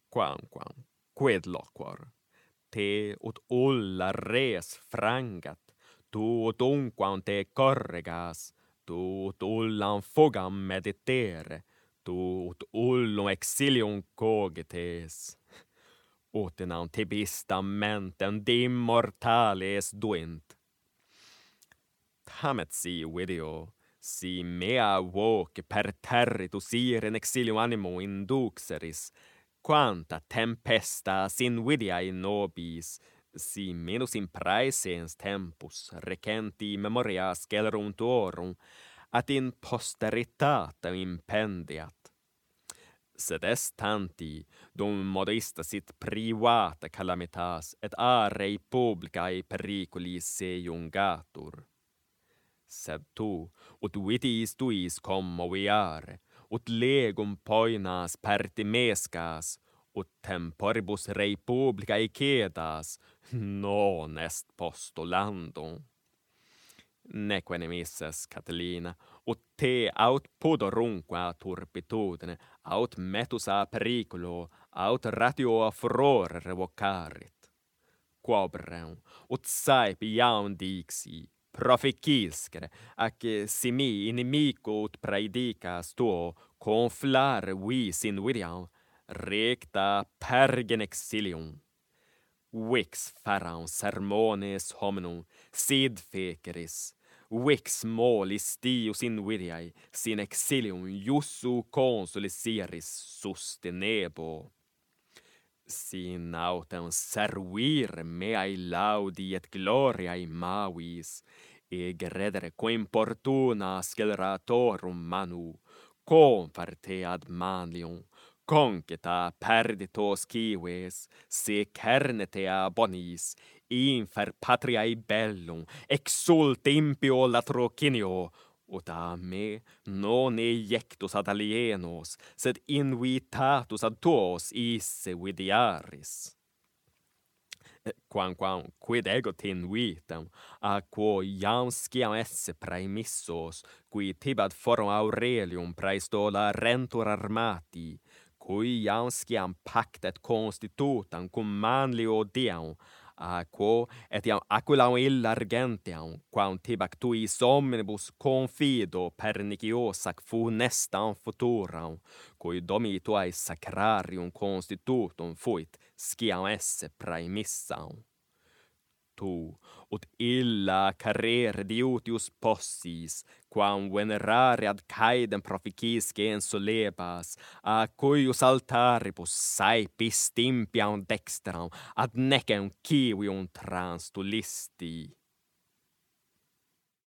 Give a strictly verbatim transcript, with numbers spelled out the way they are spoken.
Quam quam, quid loquor, te ut ulla res frangat, tu ut unquam te corregas, tu ut ullam fugam meditere, tu ut ullum exilium cogites, ut inam tibis mentem de immortales duint. Tamet si video, si mea voce per territus ir in exilium animo induxeris, quanta tempestas invidiae nobis, si minus in praesens tempus recenti memorias gelerunt orum, at in posteritatem impendiat. Sed est tanti, dum modesta sit privata calamitas, et a rei publicae periculis se iungatur. Sed tu, ut vitis tuis commoviare, ut legum poinas pertimescas, ut temporibus rei publicae cedas, non est postulandum. Neque nemisses, Catilina, ut te aut pudorunque a turpitudine, aut metus a periculo, aut ratio a furore revocarit. Quobrem, ut saep iam dixi, proficiscere, ac simi inimico ut praedicas tuo, conflare vis invidiam, recta pergen exilium. Vix faram sermones hominum, sid feceris, vix molis dius invidiae, sin exilium iussu consulis iris sustenebo. Sin autem servire meae laudi et gloriae mavis, e gredere quimportuna sceleratorum manu, conferte ad malium, concita perditos cives, se cernete a bonis, infer patriae bellum, exulte impio latrocinio, ut a me non eiectus ad alienos, sed invitatus ad tuos isse vidiaris. Quamquam quid ego te invitam, a quo iam sciam esse praemissos, qui tibat forum Aurelium praestola rentur armati, cui iam sciam pacta et constitutam cum Manlio Deum, a quo etiam aquilam illa argentiam, quam tibac tuis omnibus confido perniciosac funestam futuram, cui domi tuae sacrarium constitutum fuit, sciam esse praemissam. Tu, ut illa carrere diutius possis, quam venerare ad caedem proficisque insolebas, a cuius altaribus saepis timpiam dexteram, ad necem civium transtulisti.